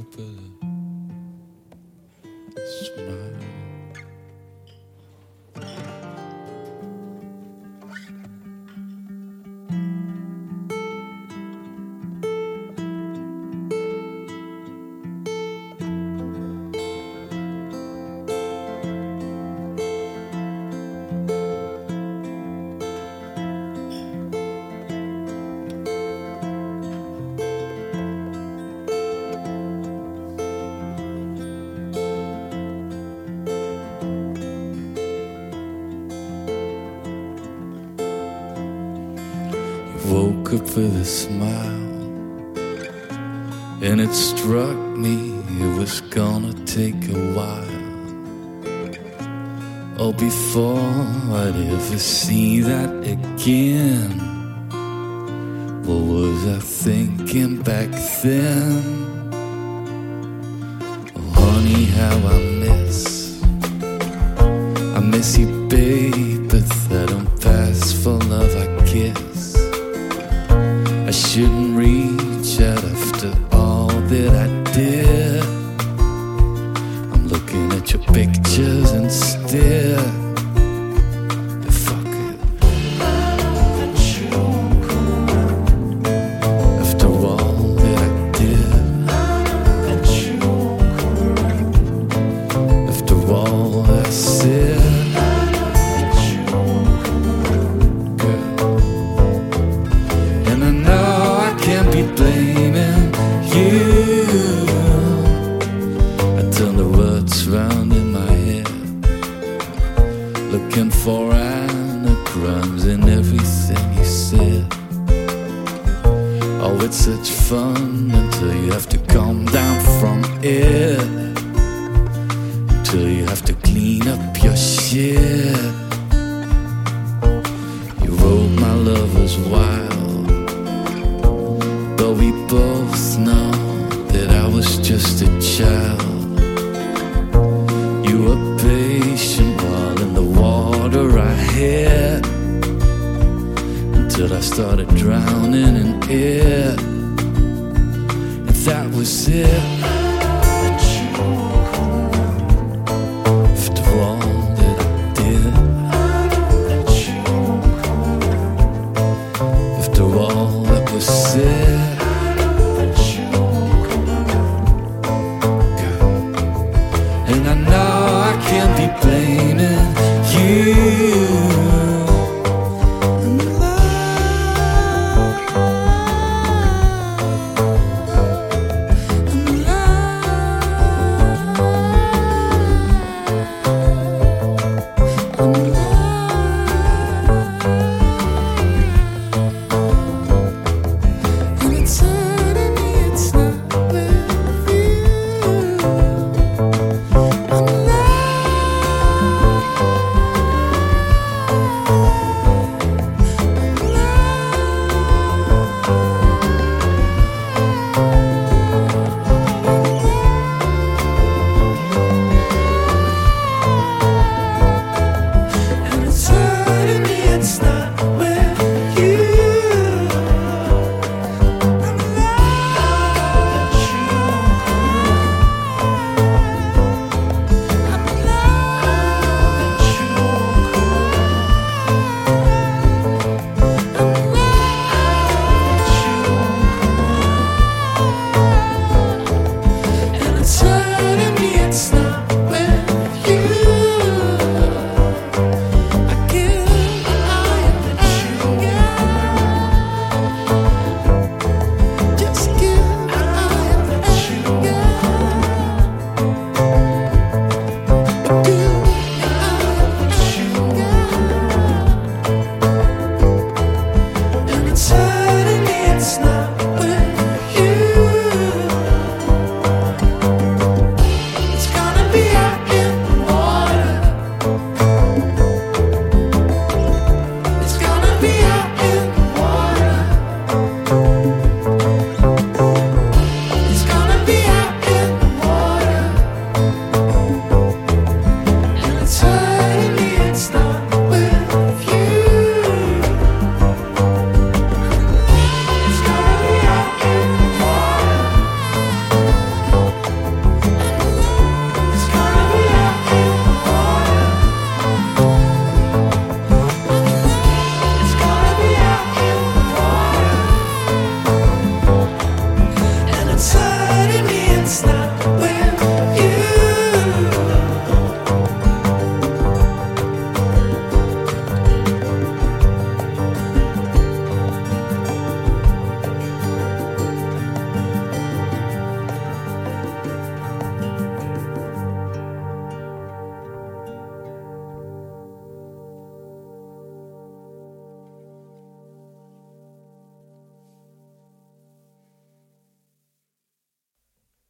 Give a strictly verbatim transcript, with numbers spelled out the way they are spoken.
up with a smile. Woke up with a smile, and it struck me it was gonna take a while. Oh, before I'd ever see that again. What was I thinking back then? Oh, honey, how I miss I miss you, babe, but that don't pass for love, I guess. I shouldn't reach out after all that I did. I'm looking at your pictures instead. Fuck it. After all that I did, after all I said. Blaming you. I turn the words round in my head, looking for anagrams in everything you said. Oh, it's such fun until you have to calm down from it, until you have to clean up your shit. You wrote my love was wild, but we both know that I was just a child. You were patient while in the water I hid, until I started drowning in it. And that was it.